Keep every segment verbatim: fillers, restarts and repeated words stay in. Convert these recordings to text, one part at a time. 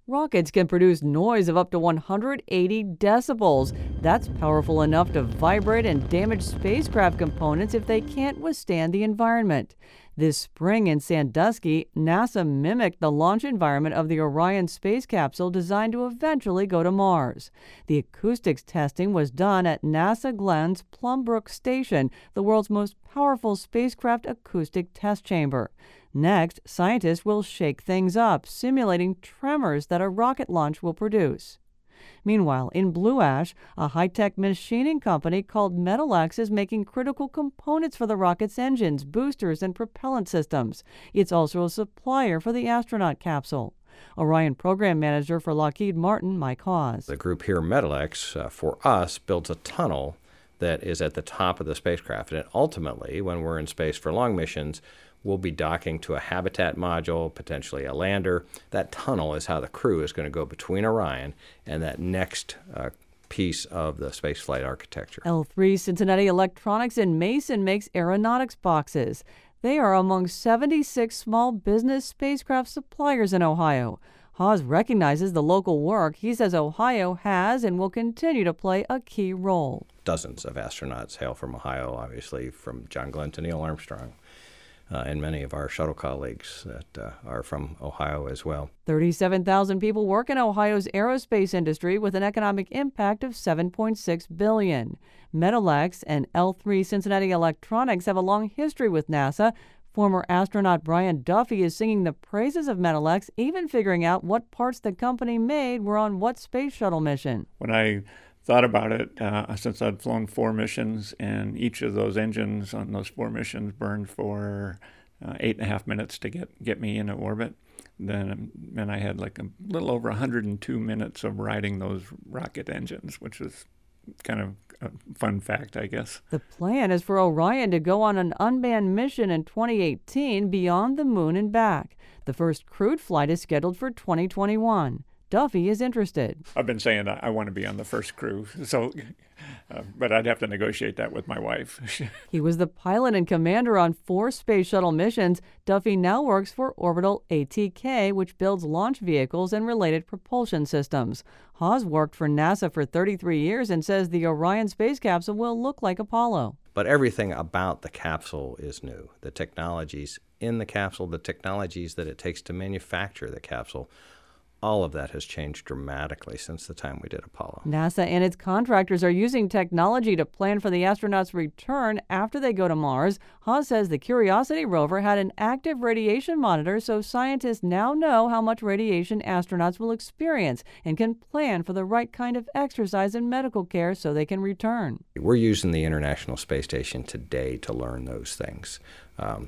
Rockets can produce noise of up to one hundred eighty decibels. That's powerful enough to vibrate and damage spacecraft components if they can't withstand the environment. This spring in Sandusky, NASA mimicked the launch environment of the Orion space capsule designed to eventually go to Mars. The acoustics testing was done at NASA Glenn's Plumbrook Station, the world's most powerful spacecraft acoustic test chamber. Next, scientists will shake things up, simulating tremors that a rocket launch will produce. Meanwhile, in Blue Ash, a high-tech machining company called Metalex is making critical components for the rocket's engines, boosters, and propellant systems. It's also a supplier for the astronaut capsule. Orion program manager for Lockheed Martin, Mike Hawes. The group here, Metalex, uh, for us, builds a tunnel that is at the top of the spacecraft. And ultimately, when we're in space for long missions, we'll be docking to a habitat module, potentially a lander. That tunnel is how the crew is going to go between Orion and that next uh, piece of the spaceflight architecture. L three Cincinnati Electronics in Mason makes aeronautics boxes. They are among seventy-six small business spacecraft suppliers in Ohio. Hawes recognizes the local work. He says Ohio has and will continue to play a key role. Dozens of astronauts hail from Ohio, obviously from John Glenn to Neil Armstrong. Uh, and many of our shuttle colleagues that uh, are from Ohio as well. thirty-seven thousand people work in Ohio's aerospace industry with an economic impact of seven point six billion dollars. Metalex and L three Cincinnati Electronics have a long history with NASA. Former astronaut Brian Duffy is singing the praises of Metalex, even figuring out what parts the company made were on what space shuttle mission. When I thought about it, uh, since I'd flown four missions, and each of those engines on those four missions burned for uh, eight and a half minutes to get, get me into orbit. Then, then I had like a little over one hundred two minutes of riding those rocket engines, which was kind of a fun fact, I guess. The plan is for Orion to go on an unmanned mission in twenty eighteen beyond the moon and back. The first crewed flight is scheduled for twenty twenty-one. Duffy is interested. I've been saying I want to be on the first crew, so, uh, but I'd have to negotiate that with my wife. He was the pilot and commander on four space shuttle missions. Duffy now works for Orbital A T K, which builds launch vehicles and related propulsion systems. Hawes worked for NASA for thirty-three years and says the Orion space capsule will look like Apollo. But everything about the capsule is new. The technologies in the capsule, the technologies that it takes to manufacture the capsule, all of that has changed dramatically since the time we did Apollo. NASA and its contractors are using technology to plan for the astronauts' return after they go to Mars. Hawes says the Curiosity rover had an active radiation monitor, so scientists now know how much radiation astronauts will experience and can plan for the right kind of exercise and medical care so they can return. We're using the International Space Station today to learn those things. Um,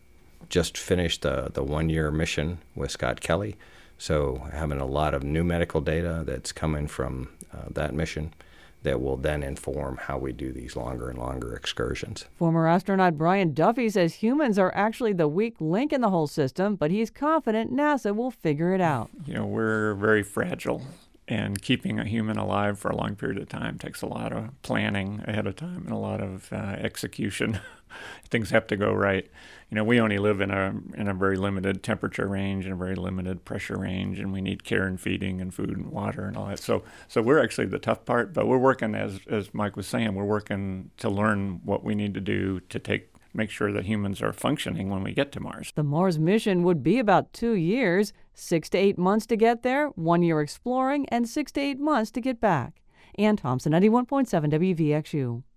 just finished the, the one-year mission with Scott Kelly. So having a lot of new medical data that's coming from uh, that mission that will then inform how we do these longer and longer excursions. Former astronaut Brian Duffy says humans are actually the weak link in the whole system, but he's confident NASA will figure it out. You know, we're very fragile, and keeping a human alive for a long period of time takes a lot of planning ahead of time and a lot of uh, execution. Things have to go right. You know, we only live in a in a very limited temperature range and a very limited pressure range, and we need care and feeding and food and water and all that. So, so we're actually the tough part, but we're working, as as Mike was saying, we're working to learn what we need to do to take make sure that humans are functioning when we get to Mars. The Mars mission would be about two years, six to eight months to get there, one year exploring, and six to eight months to get back. Ann Thompson, ninety-one point seven W V X U.